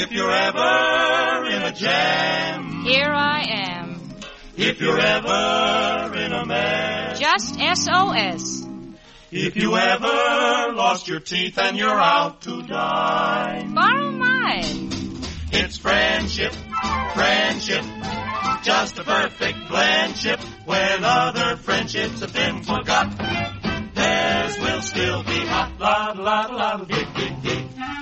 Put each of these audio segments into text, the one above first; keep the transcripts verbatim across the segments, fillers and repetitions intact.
If you're ever in a jam, here I am. If you're ever in a mess, just S O S. If you ever lost your teeth and you're out to dine, borrow mine. It's friendship, friendship, just a perfect friendship. When other friendships have been forgot, theirs will still be hot. La la la la, dig dig dig.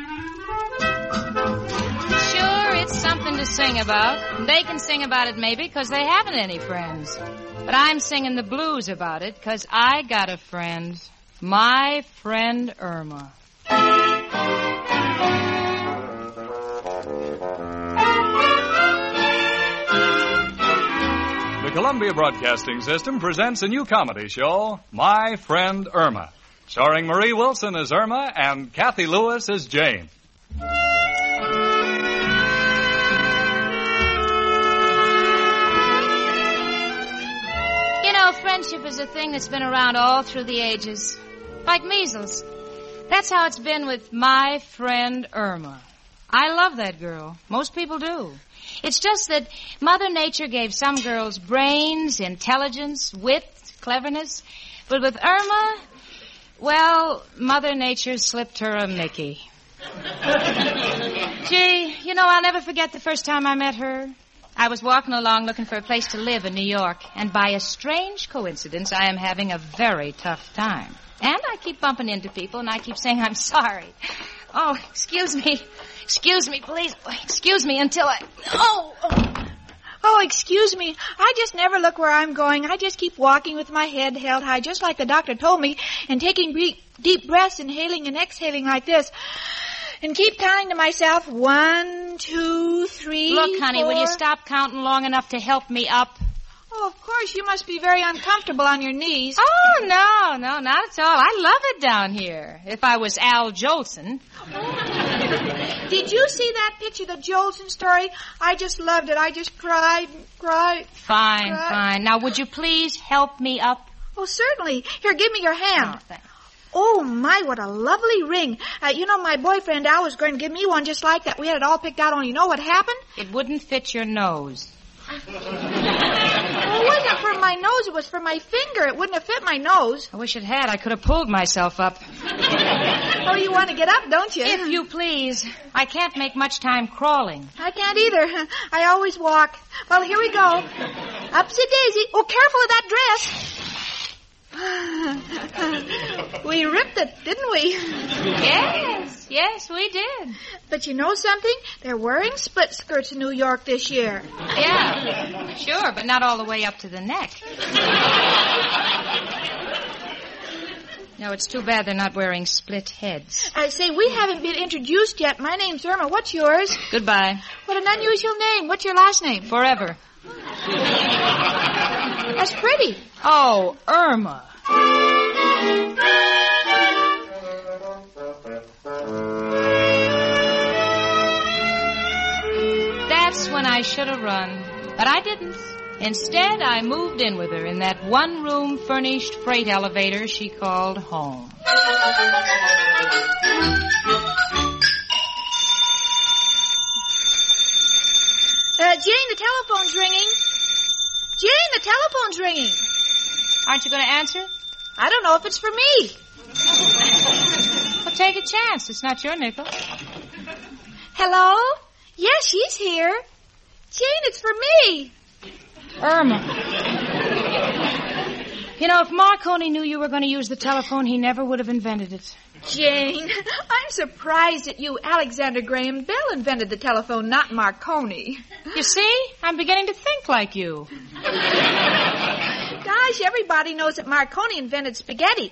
Sure, it's something to sing about. They can sing about it maybe because they haven't any friends. But I'm singing the blues about it because I got a friend. My friend Irma. The Columbia Broadcasting System presents a new comedy show, My Friend Irma, starring Marie Wilson as Irma and Kathy Lewis as Jane. You know, friendship is a thing that's been around all through the ages. Like measles. That's how it's been with my friend Irma. I love that girl. Most people do. It's just that Mother Nature gave some girls brains, intelligence, wit, cleverness. But with Irma, well, Mother Nature slipped her a Mickey. Gee, you know, I'll never forget the first time I met her. I was walking along looking for a place to live in New York, and by a strange coincidence, I am having a very tough time. And I keep bumping into people, and I keep saying I'm sorry. Oh, excuse me. Excuse me, please. Excuse me until I... Oh, oh. Oh, excuse me. I just never look where I'm going. I just keep walking with my head held high, just like the doctor told me, and taking deep, deep breaths, inhaling and exhaling like this. And keep counting to myself, one, two, three, Look, honey, four. will you stop counting long enough to help me up? Oh, of course, you must be very uncomfortable on your knees. Oh, no, no, not at all. I love it down here. If I was Al Jolson. Did you see that picture, the Jolson story? I just loved it. I just cried, cried. Fine, cried. fine. Now, would you please help me up? Oh, certainly. Here, give me your hand. Oh, thanks. Oh, my, what a lovely ring. Uh, you know, my boyfriend Al was going to give me one just like that. We had it all picked out, only you know what happened? It wouldn't fit your nose. Well, it wasn't for my nose. It was for my finger. It wouldn't have fit my nose. I wish it had. I could have pulled myself up. Oh, you want to get up, don't you? If you please. I can't make much time crawling. I can't either. I always walk. Well, here we go. Upsy-daisy. Oh, careful of that dress. We ripped it, didn't we? Yes, yes, we did. But you know something? They're wearing split skirts in New York this year. Yeah, sure, but not all the way up to the neck. No, it's too bad they're not wearing split heads. I say, we haven't been introduced yet. My name's Irma. What's yours? Goodbye. What an unusual name. What's your last name? Forever. That's pretty. Oh, Irma. That's when I should have run, but I didn't. Instead, I moved in with her in that one-room furnished freight elevator she called home. Uh, Jane, the telephone's ringing. Jane, the telephone's ringing. Aren't you going to answer? I don't know if it's for me. Well, take a chance. It's not your nickel. Hello? Yes, she's here. Jane, it's for me. Irma. You know, if Marconi knew you were going to use the telephone, he never would have invented it. Jane, I'm surprised at you. Alexander Graham Bell invented the telephone, not Marconi. You see? I'm beginning to think like you. Gosh, everybody knows that Marconi invented spaghetti.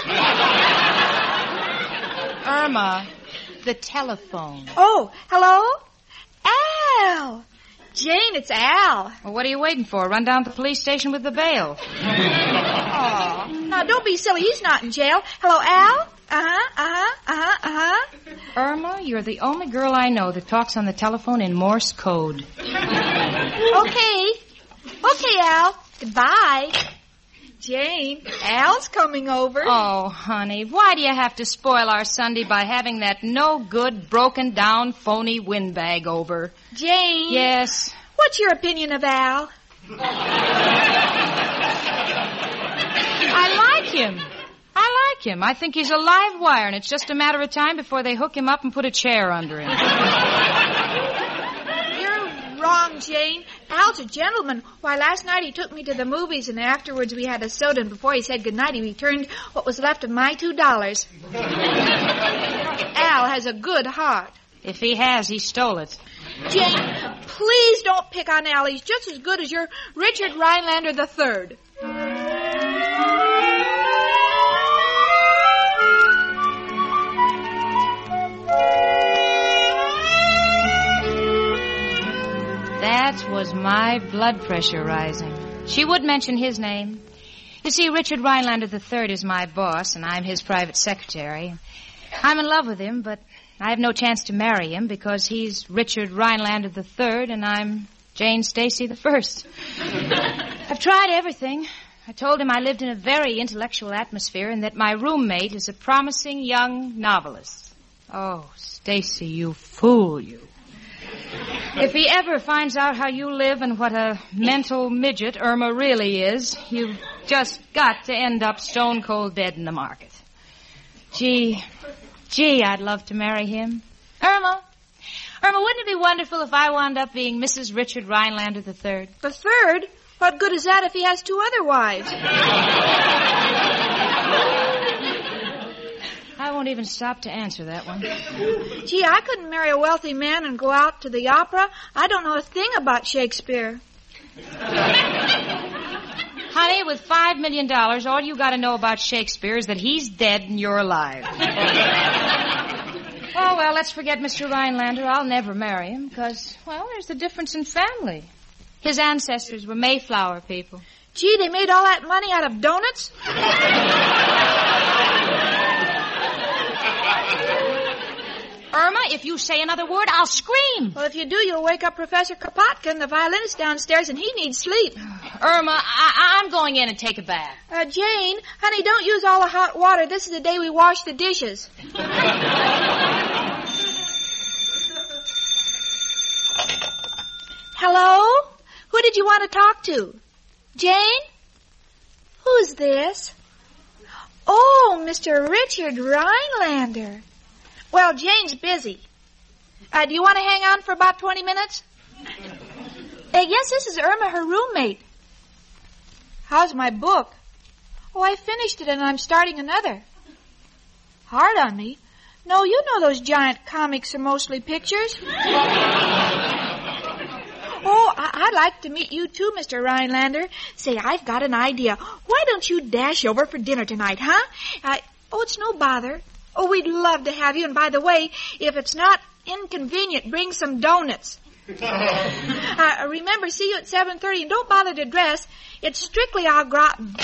Irma, the telephone. Oh, hello? Al. Jane, it's Al. Well, what are you waiting for? Run down to the police station with the bail. Oh, now don't be silly. He's not in jail. Hello, Al? Uh-huh, uh-huh, uh-huh, uh-huh. Irma, you're the only girl I know that talks on the telephone in Morse code. Okay. Okay, Al. Goodbye. Jane, Al's coming over. Oh, honey, why do you have to spoil our Sunday by having that no-good, broken-down, phony windbag over? Jane. Yes? What's your opinion of Al? I like him. I like him. I think he's a live wire, and it's just a matter of time before they hook him up and put a chair under him. You're wrong, Jane. Al's a gentleman. Why, last night he took me to the movies, and afterwards we had a soda, and before he said goodnight, he returned what was left of my two dollars. Al has a good heart. If he has, he stole it. Jane, please don't pick on Al. He's just as good as your Richard Rhinelander the Third. That was my blood pressure rising. She would mention his name. You see, Richard Rhinelander the Third is my boss, and I'm his private secretary. I'm in love with him, but I have no chance to marry him because he's Richard Rhinelander the Third, and I'm Jane Stacy the First. I've tried everything. I told him I lived in a very intellectual atmosphere and that my roommate is a promising young novelist. Oh, Stacy, you fool, you. If he ever finds out how you live and what a mental midget Irma really is, you've just got to end up stone cold dead in the market. Gee, gee, I'd love to marry him. Irma, Irma, wouldn't it be wonderful if I wound up being Missus Richard Rhinelander the Third? The Third? What good is that if he has two other wives? I won't even stop to answer that one. Gee, I couldn't marry a wealthy man and go out to the opera. I don't know a thing about Shakespeare. Honey, with five million dollars, all you got to know about Shakespeare is that he's dead and you're alive. Oh, well, let's forget Mister Rhinelander. I'll never marry him because, well, there's the difference in family. His ancestors were Mayflower people. Gee, they made all that money out of donuts? Irma, if you say another word, I'll scream. Well, if you do, you'll wake up Professor Kropotkin, the violinist downstairs, and he needs sleep. Irma, I- I'm going in and take a bath. Uh, Jane, honey, don't use all the hot water. This is the day we wash the dishes. Hello? Who did you want to talk to? Jane? Who's this? Oh, Mister Richard Rhinelander. Well, Jane's busy. Uh, do you want to hang on for about twenty minutes? Uh, yes, this is Irma, her roommate. How's my book? Oh, I finished it and I'm starting another. Hard on me. No, you know those giant comics are mostly pictures. Oh, I- I'd like to meet you too, Mister Rhinelander. Say, I've got an idea. Why don't you dash over for dinner tonight, huh? Uh, oh, it's no bother. Oh, we'd love to have you. And by the way, if it's not inconvenient, bring some donuts. uh, remember, see you at seven thirty, and don't bother to dress. It's strictly au gratin.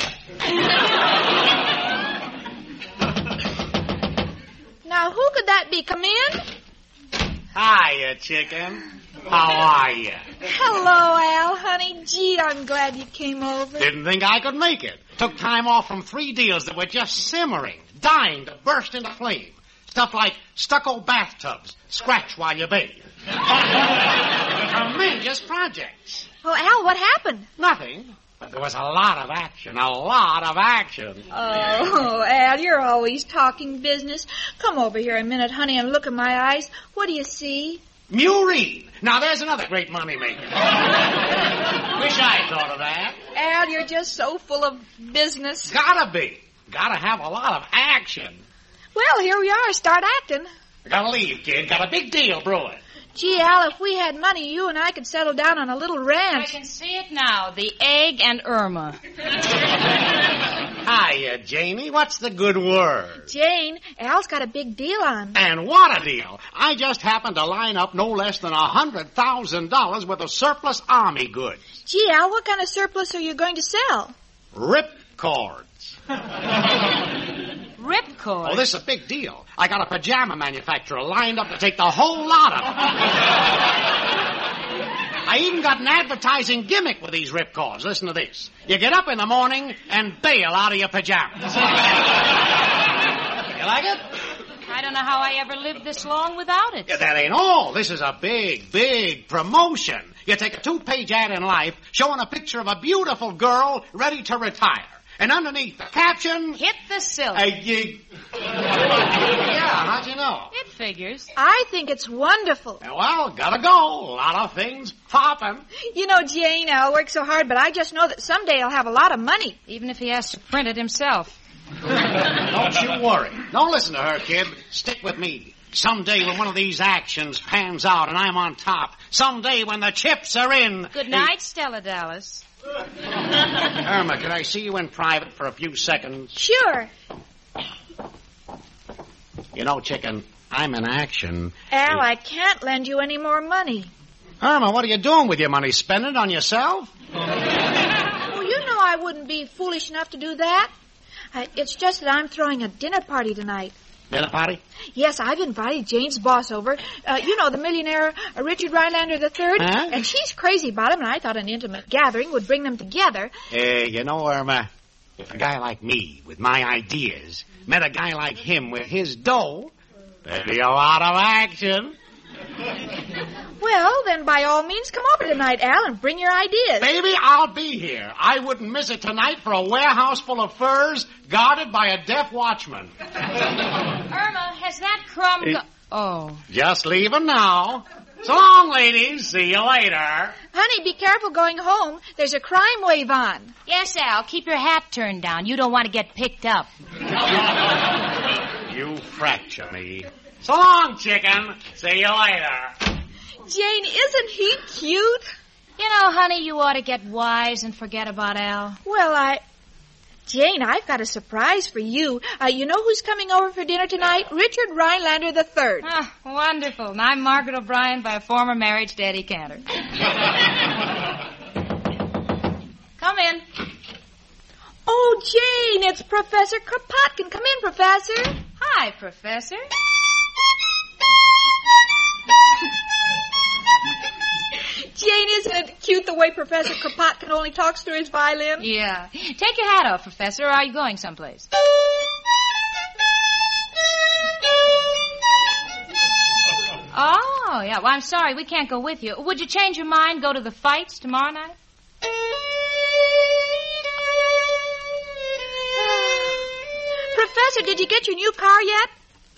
Now, who could that be? Come in. Hiya, chicken. How are you? Hello, Al, honey. Gee, I'm glad you came over. Didn't think I could make it. Took time off from three deals that were just simmering, dying to burst into flame. Stuff like stucco bathtubs, scratch while you bathe. Tremendous projects. Oh, Al, what happened? Nothing. But there was a lot of action, a lot of action. Oh, Al, you're always talking business. Come over here a minute, honey, and look in my eyes. What do you see? Murine. Now, there's another great moneymaker. Wish I thought of that. Al, you're just so full of business. Gotta be. Gotta have a lot of action. Well, here we are. Start acting. I gotta leave, kid. Got a big deal brewing. Gee, Al, if we had money, you and I could settle down on a little I ranch. can see it now. The egg and Irma. Hiya, Janie. What's the good word? Jane, Al's got a big deal on. And what a deal. I just happened to line up no less than a hundred thousand dollars worth of surplus army goods. Gee, Al, what kind of surplus are you going to sell? Rip cords. Ripcord. Oh, this is a big deal. I got a pajama manufacturer lined up to take the whole lot of them. I I even got an advertising gimmick with these ripcords. Listen to this. You get up in the morning and bail out of your pajamas. You like it? I don't know how I ever lived this long without it. Yeah, that ain't all. This is a big, big promotion. You take a two-page ad in Life showing a picture of a beautiful girl ready to retire. And underneath the caption... Hit the silk. A you... Yeah, how'd you know? It figures. I think it's wonderful. Well, gotta go. A lot of things popping. You know, Jane, I'll work so hard, but I just know that someday I'll have a lot of money. Even if he has to print it himself. Don't you worry. Don't listen to her, kid. Stick with me. Someday when one of these actions pans out and I'm on top. Someday when the chips are in. Good night, Stella Dallas. Irma, can I see you in private for a few seconds? Sure. You know, chicken, I'm in action. Al, I can't lend you any more money. Irma, what are you doing with your money? Spending it on yourself? Well, you know I wouldn't be foolish enough to do that. Uh, it's just that I'm throwing a dinner party tonight. Dinner party? Yes, I've invited Jane's boss over. Uh, you know, the millionaire uh, Richard Rhinelander the third. Huh? And she's crazy about him, and I thought an intimate gathering would bring them together. Hey, you know, Irma, if a guy like me, with my ideas, met a guy like him with his dough, there'd be a lot of action. Well, then by all means come over tonight, Al, and bring your ideas. Baby, I'll be here. I wouldn't miss it tonight for a warehouse full of furs guarded by a deaf watchman. Irma, has that crumb... It- Go- oh. Just leaving now. So long, ladies. See you later. Honey, be careful going home. There's a crime wave on. Yes, Al, keep your hat turned down. You don't want to get picked up. You fracture me. So long, chicken. See you later. Jane, isn't he cute? You know, honey, you ought to get wise and forget about Al. Well, I... Jane, I've got a surprise for you. Uh, you know who's coming over for dinner tonight? Richard Rhinelander the third. Ah, wonderful. And I'm Margaret O'Brien by a former marriage to Eddie Cantor. Come in. Oh, Jane, it's Professor Kropotkin. Come in, Professor. Hi, Professor. Jane, isn't it cute the way Professor Kropotkin only talks through his violin? Yeah. Take your hat off, Professor, or are you going someplace? Oh, yeah. Well, I'm sorry. We can't go with you. Would you change your mind, go to the fights tomorrow night? Professor, did you get your new car yet?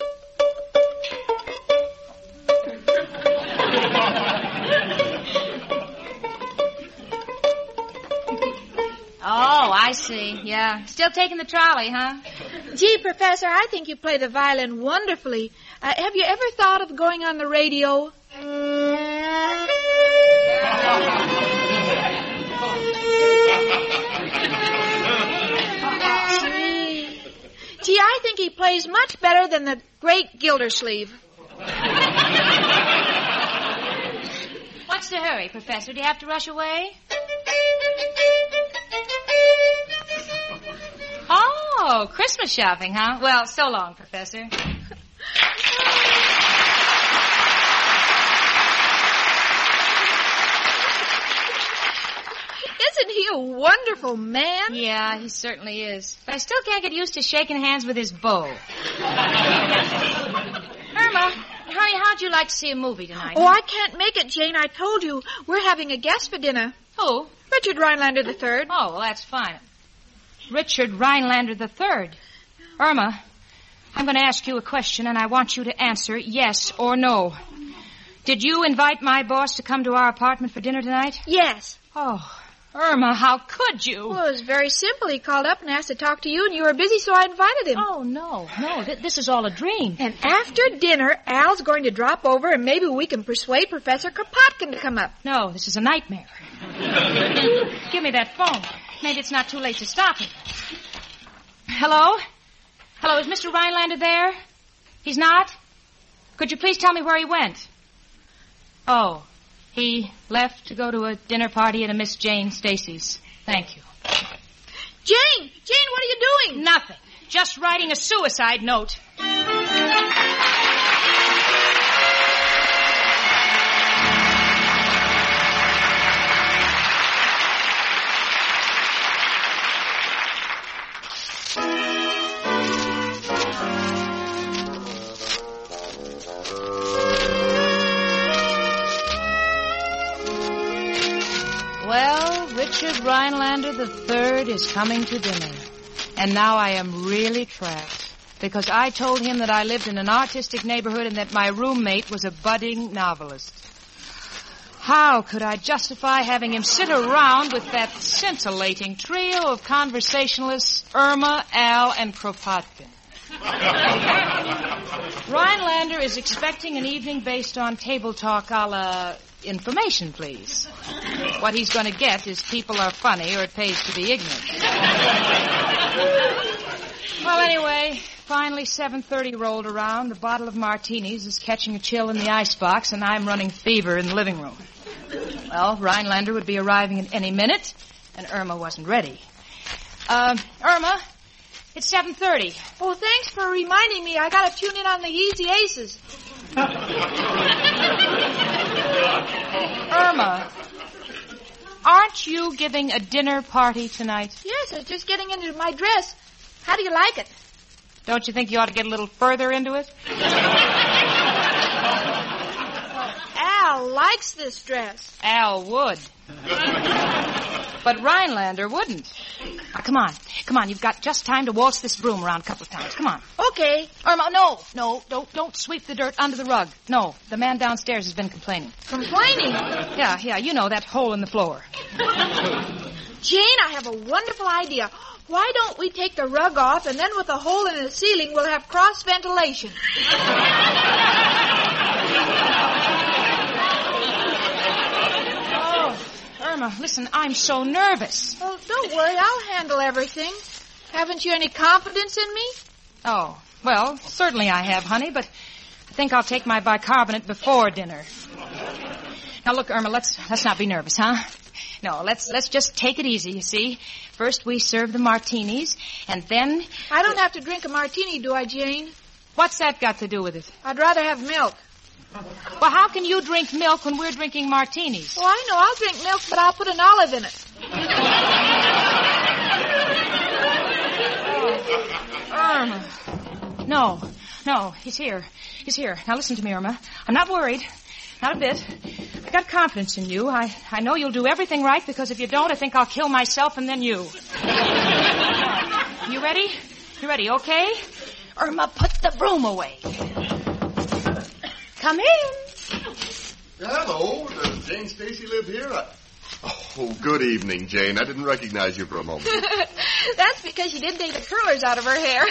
Oh, I see. Yeah. Still taking the trolley, huh? Gee, Professor, I think you play the violin wonderfully. Uh, have you ever thought of going on the radio? Gee. Gee, I think he plays much better than the great Gildersleeve. What's the hurry, Professor? Do you have to rush away? Oh, Christmas shopping, huh? Well, so long, Professor. Isn't he a wonderful man? Yeah, he certainly is. But I still can't get used to shaking hands with his beau. Irma, honey, how'd you like to see a movie tonight? Oh, I can't make it, Jane. I told you. We're having a guest for dinner. Who? Richard Rhinelander the third. Oh, well, that's fine. Richard Rhinelander the third. Irma, I'm going to ask you a question, and I want you to answer yes or no. Did you invite my boss to come to our apartment for dinner tonight? Yes. Oh, Irma, how could you? Well, it was very simple. He called up and asked to talk to you, and you were busy, so I invited him. Oh, no, no, th- this is all a dream. And after dinner, Al's going to drop over, and maybe we can persuade Professor Kropotkin to come up. No, this is a nightmare. Give me that phone. Maybe it's not too late to stop it. Hello? Hello, is Mister Rhinelander there? He's not? Could you please tell me where he went? Oh, he left to go to a dinner party at a Miss Jane Stacy's. Thank you. Jane! Jane, what are you doing? Nothing. Just writing a suicide note. Well, Richard Rhinelander the Third is coming to dinner. And now I am really trapped. Because I told him that I lived in an artistic neighborhood and that my roommate was a budding novelist. How could I justify having him sit around with that scintillating trio of conversationalists, Irma, Al, and Kropotkin? Rhinelander is expecting an evening based on table talk a la information, please. What he's going to get is people are funny or it pays to be ignorant. Well, anyway, finally seven thirty rolled around. The bottle of martinis is catching a chill in the icebox, and I'm running fever in the living room. Well, Rhinelander would be arriving at any minute, and Irma wasn't ready. Uh, Irma, it's seven thirty. Oh, thanks for reminding me. I got to tune in on the Easy Aces. Irma, aren't you giving a dinner party tonight? Yes, I was just getting into my dress. How do you like it? Don't you think you ought to get a little further into it? Al likes this dress. Al would. But Rhinelander wouldn't. Now, come on. Come on. You've got just time to waltz this broom around a couple of times. Come on. Okay. Irma, no. No, don't, don't sweep the dirt under the rug. No, the man downstairs has been complaining. Complaining? Yeah, yeah, you know, that hole in the floor. Jane, I have a wonderful idea. Why don't we take the rug off, and then with a hole in the ceiling, we'll have cross ventilation. Oh, Irma, listen, I'm so nervous. Oh, don't worry, I'll handle everything. Haven't you any confidence in me? Oh, well, certainly I have, honey, but I think I'll take my bicarbonate before dinner. Now, look, Irma, let's let's not be nervous, huh? No, let's let's just take it easy, you see. First we serve the martinis, and then... I don't have to drink a martini, do I, Jane? What's that got to do with it? I'd rather have milk. Well, how can you drink milk when we're drinking martinis? Oh, I know. I'll drink milk, but I'll put an olive in it. Irma. No, no, he's here. He's here. Now listen to me, Irma. I'm not worried. Not a bit. I got confidence in you. I, I know you'll do everything right, because if you don't, I think I'll kill myself and then you. You ready? You ready, okay? Irma, put the broom away. Come in. Hello. Does Jane Stacy live here? I... Oh, good evening, Jane. I didn't recognize you for a moment. That's because you didn't take the curlers out of her hair.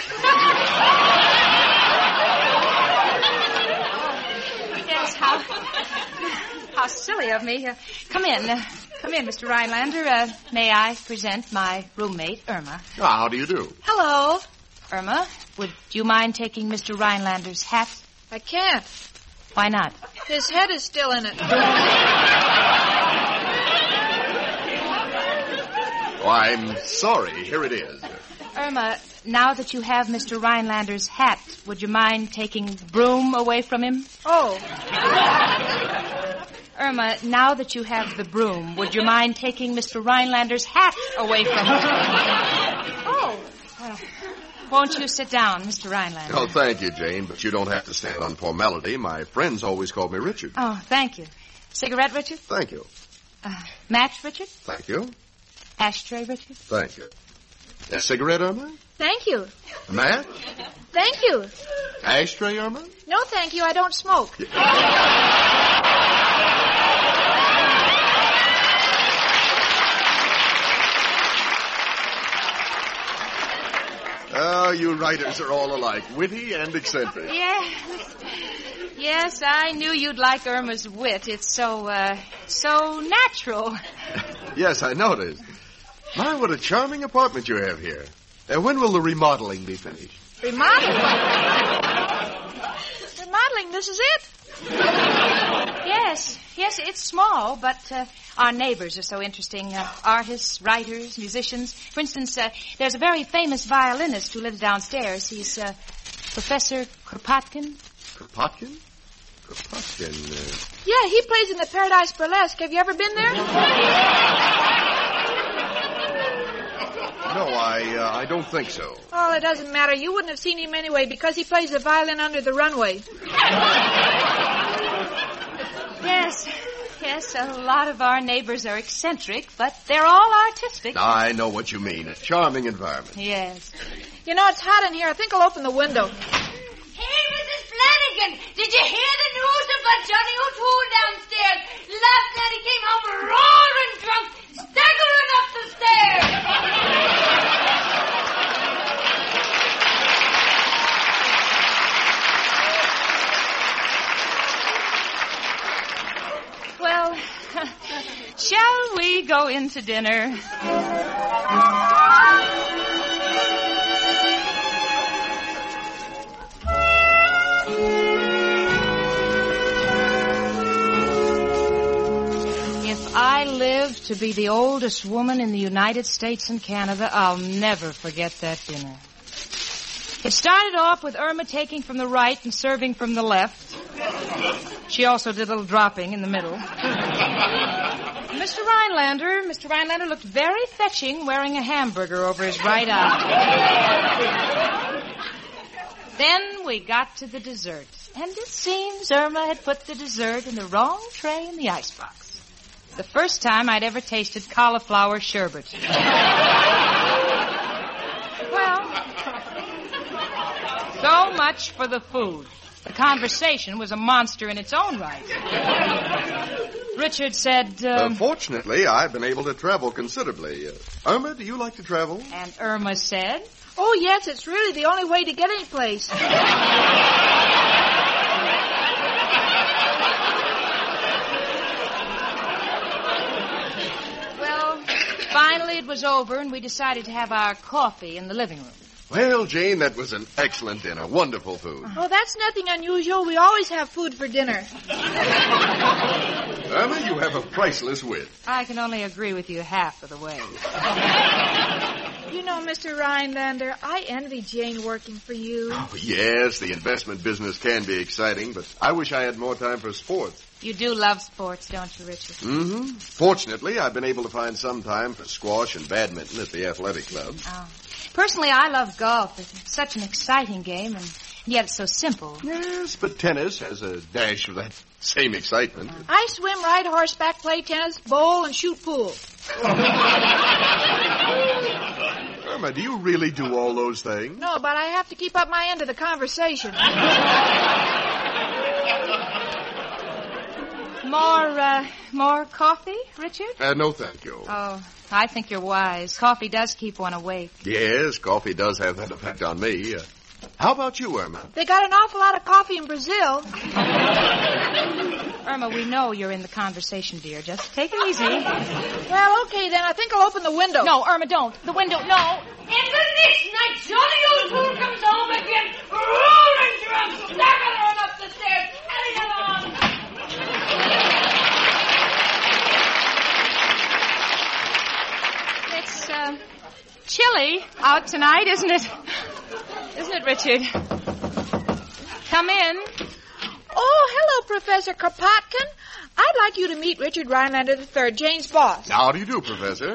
Yes, how, how silly of me. Uh, come in. Uh, come in, Mister Rhinelander. Uh, may I present my roommate, Irma? Ah, how do you do? Hello. Irma, would you mind taking Mister Rhinelander's hat? I can't. Why not? His head is still in it. Oh, I'm sorry. Here it is. Irma, now that you have Mister Rhinelander's hat, would you mind taking the broom away from him? Oh. Irma, now that you have the broom, would you mind taking Mister Rhinelander's hat away from him? Oh. Uh, won't you sit down, Mister Rhinelander? Oh, thank you, Jane, but you don't have to stand on formality. My friends always call me Richard. Oh, thank you. Cigarette, Richard? Thank you. Uh, match, Richard? Thank you. Ashtray, Richard? Thank you. A cigarette, Irma? Thank you. A match? Thank you. Ashtray, Irma? No, thank you. I don't smoke. Oh, you writers are all alike, witty and eccentric. Yes. Yes, I knew you'd like Irma's wit. It's so, uh, so natural. Yes, I noticed. My, what a charming apartment you have here. Uh, when will the remodeling be finished? Remodeling? Remodeling, this is it? Yes, yes, it's small, but uh, our neighbors are so interesting. Uh, artists, writers, musicians. For instance, uh, there's a very famous violinist who lives downstairs. He's uh, Professor Kropotkin. Kropotkin? Kropotkin, uh... Yeah, he plays in the Paradise Burlesque. Have you ever been there? No, I uh, I don't think so. Oh, it doesn't matter. You wouldn't have seen him anyway because he plays the violin under the runway. Yes, yes. Yes, a lot of our neighbors are eccentric, but they're all artistic. I know what you mean. A charming environment. Yes. You know, it's hot in here. I think I'll open the window. Hey, Missus Flanagan, did you hear the news about Johnny O'Toole downstairs? Last night he came home roaring drunk, staggering up the stairs. Well, shall we go into dinner? If I live to be the oldest woman in the United States and Canada, I'll never forget that dinner. It started off with Irma taking from the right and serving from the left. She also did a little dropping in the middle. Mister Rhinelander, Mister Rhinelander looked very fetching wearing a hamburger over his right eye. Then we got to the dessert. And it seems Irma had put the dessert in the wrong tray in the icebox. The first time I'd ever tasted cauliflower sherbet. Well, so much for the food. The conversation was a monster in its own right. Richard said... Um, uh, fortunately, I've been able to travel considerably. Uh, Irma, do you like to travel? And Irma said... Oh, yes, it's really the only way to get any place. Well, finally it was over, and we decided to have our coffee in the living room. Well, Jane, that was an excellent dinner. Wonderful food. Oh, that's nothing unusual. We always have food for dinner. Irma, you have a priceless wit. I can only agree with you half of the way. You know, Mister Rhinelander, I envy Jane working for you. Oh, yes, the investment business can be exciting, but I wish I had more time for sports. You do love sports, don't you, Richard? Mm-hmm. Fortunately, I've been able to find some time for squash and badminton at the athletic club. Oh. Personally, I love golf. It's such an exciting game, and yet it's so simple. Yes, but tennis has a dash of that same excitement. I swim, ride horseback, play tennis, bowl, and shoot pool. Irma, do you really do all those things? No, but I have to keep up my end of the conversation. More, uh, more coffee, Richard? Uh, no, thank you. Oh, I think you're wise. Coffee does keep one awake. Yes, coffee does have that effect on me. Uh, how about you, Irma? They got an awful lot of coffee in Brazil. Irma, we know you're in the conversation, dear. Just take it easy. Well, okay, then. I think I'll open the window. No, Irma, don't. The window, no. And the next night, Johnny O'Toole comes home again, roaring drunk, staggering up the stairs, heading along. It's, uh, chilly out tonight, isn't it? Isn't it, Richard? Come in. Oh, hello, Professor Kropotkin. I'd like you to meet Richard Rhinelander the third, Jane's boss. How do you do, Professor?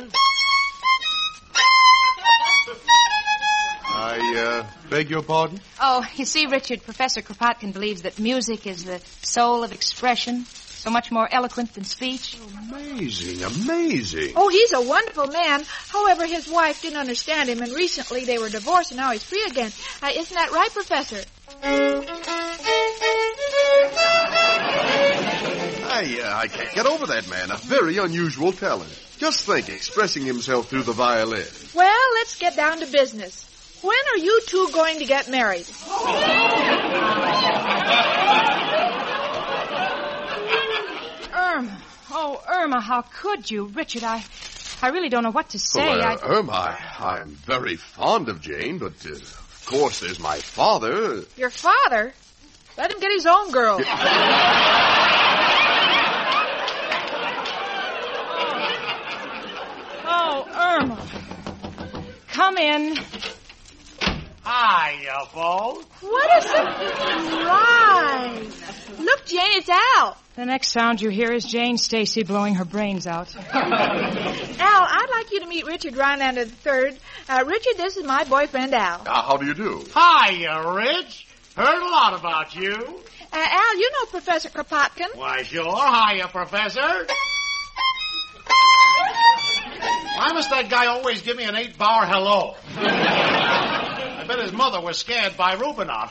I, uh, beg your pardon? Oh, you see, Richard, Professor Kropotkin believes that music is the soul of expression, so much more eloquent than speech. Amazing, amazing. Oh, he's a wonderful man. However, his wife didn't understand him, and recently they were divorced, and now he's free again. Uh, isn't that right, Professor? I, uh, I can't get over that man. A very unusual talent. Just think, expressing himself through the violin. Well, let's get down to business. When are you two going to get married? Irma. Oh, Irma, how could you? Richard, I I really don't know what to say. Well, uh, I... Irma, I, I'm very fond of Jane, but, uh, of course, there's my father. Your father? Let him get his own girl. Oh, Irma. Come in. Hiya, folks. What a surprise. Look, Jane, it's Al. The next sound you hear is Jane Stacy blowing her brains out. Al, I'd like you to meet Richard Rhinelander the third. Uh, Richard, this is my boyfriend, Al. Uh, how do you do? Hiya, Rich. Heard a lot about you. Uh, Al, you know Professor Kropotkin. Why, sure. Hiya, Professor. Why must that guy always give me an eight-bar hello? I bet his mother was scared by Rubinoff.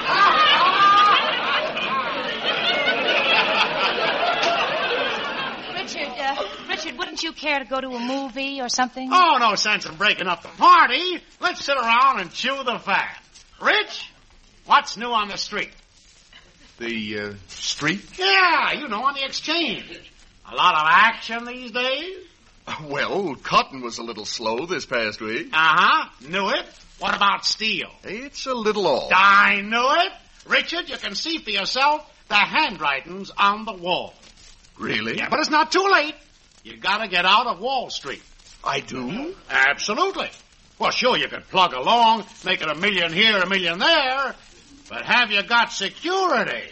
Richard, uh, Richard, wouldn't you care to go to a movie or something? Oh, no sense in breaking up the party. Let's sit around and chew the fat. Rich, what's new on the street? The, uh, street? Yeah, you know, on the exchange. A lot of action these days. Well, cotton was a little slow this past week. Uh-huh. Knew it. What about steel? It's a little off. I knew it. Richard, you can see for yourself the handwriting's on the wall. Really? Yeah, but it's not too late. You gotta get out of Wall Street. I do? Absolutely. Well, sure, you could plug along, make it a million here, a million there, but have you got security?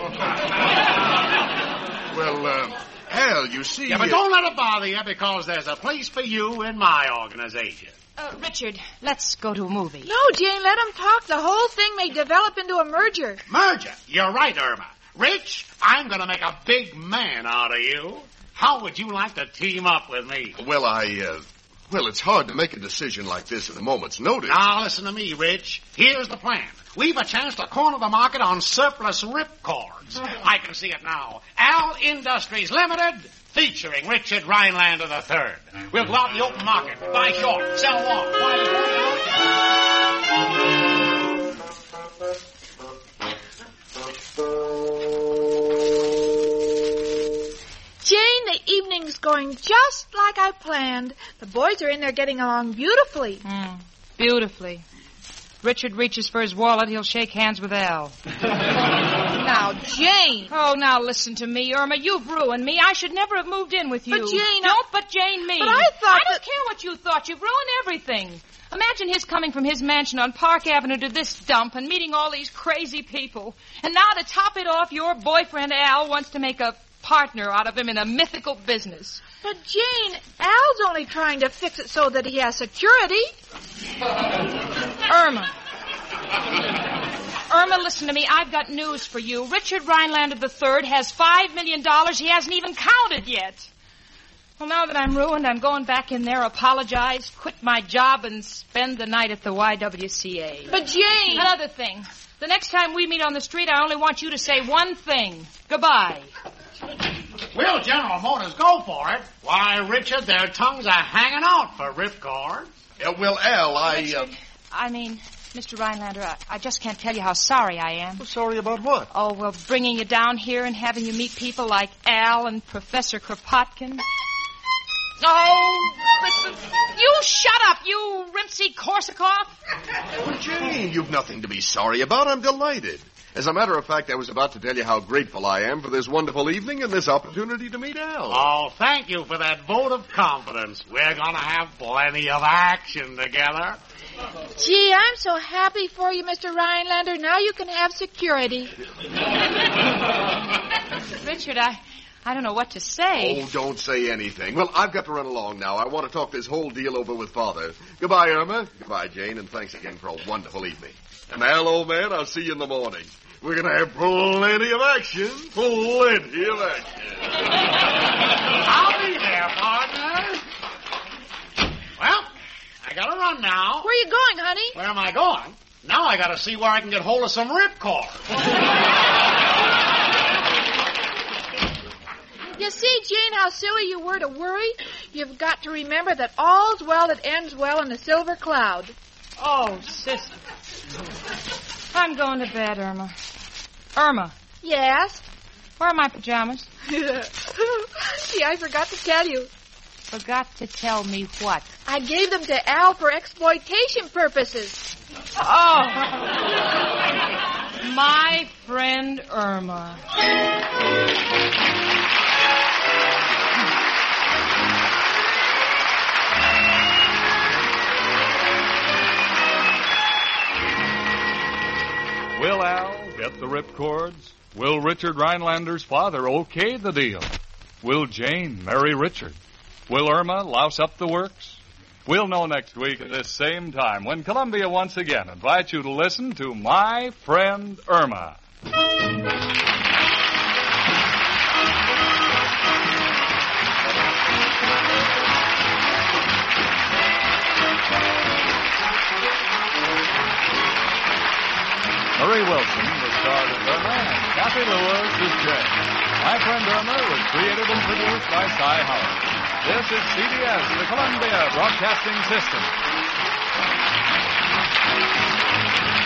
Well, uh, Al, you see... Yeah, but don't let it bother you, because there's a place for you in my organization. Uh, Richard, let's go to a movie. No, Jane, let him talk. The whole thing may develop into a merger. Merger? You're right, Irma. Rich, I'm going to make a big man out of you. How would you like to team up with me? Well, I, uh... Well, it's hard to make a decision like this at a moment's notice. Now, listen to me, Rich. Here's the plan. We've a chance to corner the market on surplus ripcords. I can see it now. Al Industries Limited, featuring Richard Rhinelander the Third. We'll go out in the open market, buy short, sell long. Jane, the evening's going just like I planned. The boys are in there getting along beautifully. Mm, beautifully. Richard reaches for his wallet, he'll shake hands with Al. Now, Jane. Oh, now listen to me, Irma. You've ruined me. I should never have moved in with you. But, Jane, Don't I... but Jane me. But I thought I don't that... care what you thought. You've ruined everything. Imagine his coming from his mansion on Park Avenue to this dump and meeting all these crazy people. And now to top it off, your boyfriend Al wants to make a partner out of him in a mythical business. But, Jane, Al's only trying to fix it so that he has security. Irma. Irma, listen to me. I've got news for you. Richard Rhinelander the Third has five million dollars he hasn't even counted yet. Well, now that I'm ruined, I'm going back in there, apologize, quit my job, and spend the night at the Y W C A. But, Jane... Another thing. The next time we meet on the street, I only want you to say one thing. Goodbye. Will General Motors go for it? Why, Richard, their tongues are hanging out for ripcord. Uh, well, Al, I... Richard, Uh... I mean, Mister Rhinelander, I, I just can't tell you how sorry I am. Well, sorry about what? Oh, well, bringing you down here and having you meet people like Al and Professor Kropotkin. Oh, listen, you shut up, you Rimsky-Korsakov. Well, Jane, you've nothing to be sorry about. I'm delighted. As a matter of fact, I was about to tell you how grateful I am for this wonderful evening and this opportunity to meet Al. Oh, thank you for that vote of confidence. We're going to have plenty of action together. Gee, I'm so happy for you, Mister Rhinelander. Now you can have security. Richard, I... I don't know what to say. Oh, don't say anything. Well, I've got to run along now. I want to talk this whole deal over with Father. Goodbye, Irma. Goodbye, Jane, and thanks again for a wonderful evening. And Al, old man, I'll see you in the morning. We're going to have plenty of action. Plenty of action. I'll be there, partner. Well, I got to run now. Where are you going, honey? Where am I going? Now I got to see where I can get hold of some ripcord. You see, Jane, how silly you were to worry? You've got to remember that all's well that ends well in the silver cloud. Oh, sister. I'm going to bed, Irma. Irma. Yes? Where are my pajamas? See, I forgot to tell you. Forgot to tell me what? I gave them to Al for exploitation purposes. Oh. My friend Irma. Will Al get the ripcords? Will Richard Rhinelander's father okay the deal? Will Jane marry Richard? Will Irma louse up the works? We'll know next week at this same time when Columbia once again invites you to listen to My Friend Irma. Mary Wilson was starred as Irma, and Kathy Lewis as Jane. My Friend Irma was created and produced by Cy Howard. This is C B S, the Columbia Broadcasting System.